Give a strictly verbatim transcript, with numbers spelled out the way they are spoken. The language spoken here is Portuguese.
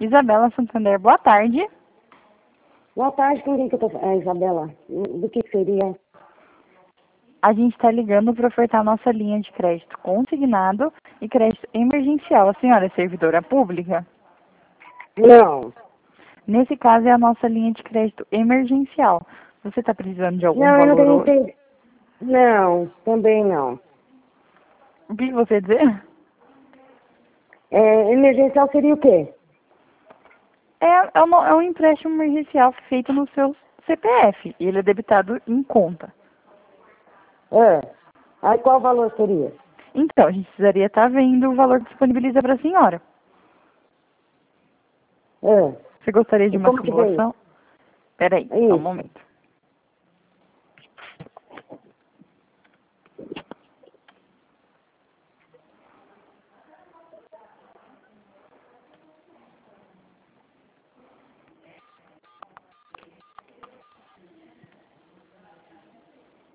Isabela Santander, boa tarde. Boa tarde, com quem que eu tô falando? Isabela, do que seria? A gente está ligando para ofertar nossa linha de crédito consignado e crédito emergencial. A senhora é servidora pública? Não. Nesse caso, é a nossa linha de crédito emergencial. Você está precisando de algum Não, eu não valor tenho hoje? entendido. Não, também não. O que você dizer? É, emergencial seria o quê? É, é, uma- é um empréstimo emergencial feito no seu C P F. E ele é debitado em conta. É. Aí qual valor seria? Então, a gente precisaria estar vendo o valor que disponibiliza para a senhora. É. Você gostaria de E uma como que vem? simulação? Peraí, É só um isso. momento.